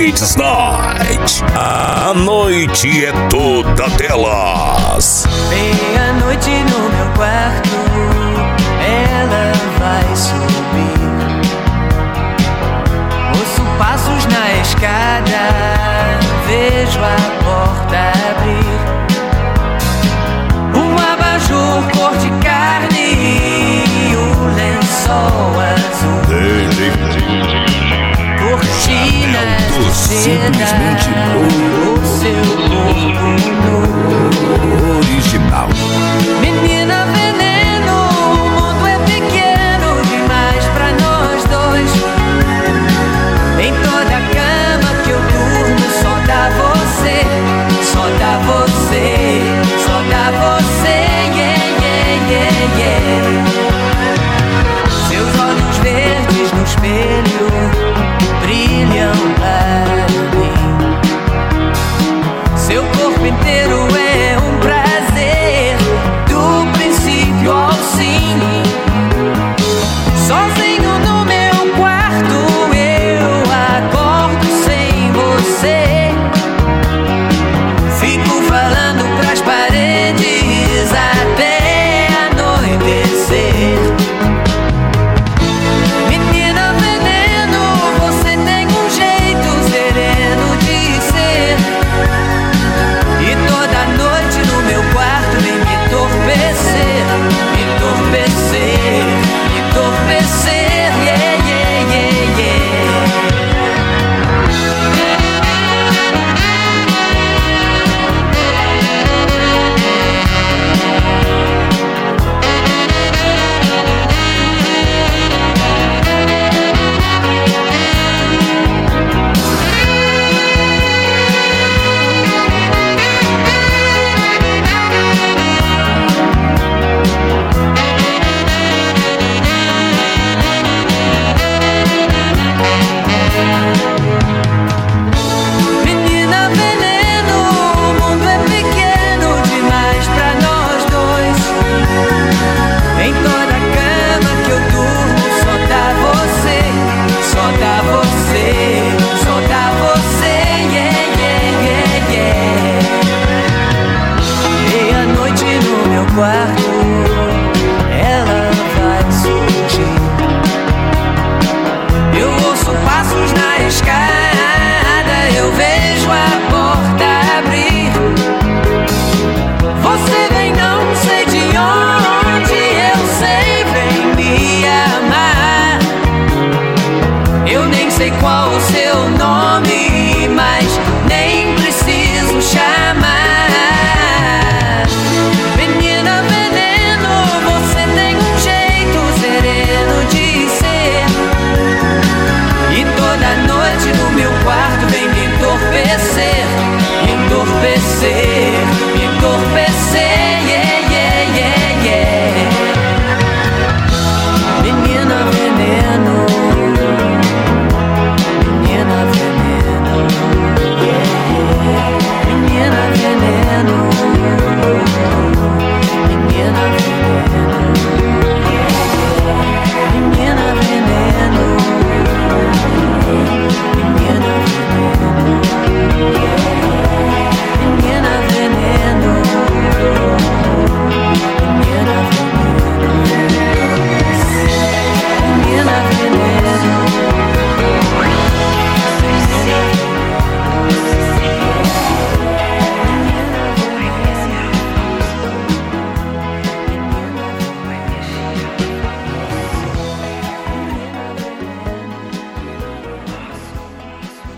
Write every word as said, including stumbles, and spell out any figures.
Ladies Night. A noite é toda delas. Meia-noite no meu quarto, ela vai subir. Ouço passos na escada, vejo a porta abrir. Um abajur cor de carne e o lençol azul. Cortinas de seda, o seu corpo nu. Original. Menina veneno, o mundo é pequeno demais pra nós dois. Em toda a cama que eu durmo só dá você, só dá você, só dá você, yeah, yeah, yeah, yeah. Seus olhos verdes no espelho brilham para mim. Seu corpo inteiro é um prazer, do princípio ao fim. Sozinho no meu quarto eu acordo sem você. Fico falando pras paredes até anoitecer. Menina veneno, você tem um jeito sereno de ser. E toda noite no meu quarto vem me entorpecer, me entorpecer, me entorpecer, yeah, yeah, yeah, yeah. Menina veneno, o mundo é pequeno demais pra nós dois. Em toda a cama que eu durmo só dá você, só dá você, só dá você, yeah, yeah, yeah, yeah. Meia-noite no meu quarto, ela vai surgir. Eu ouço passos na escada, eu vejo a porta abrir. Você vem não sei de onde, eu sei, vem me amar. Eu nem sei qual o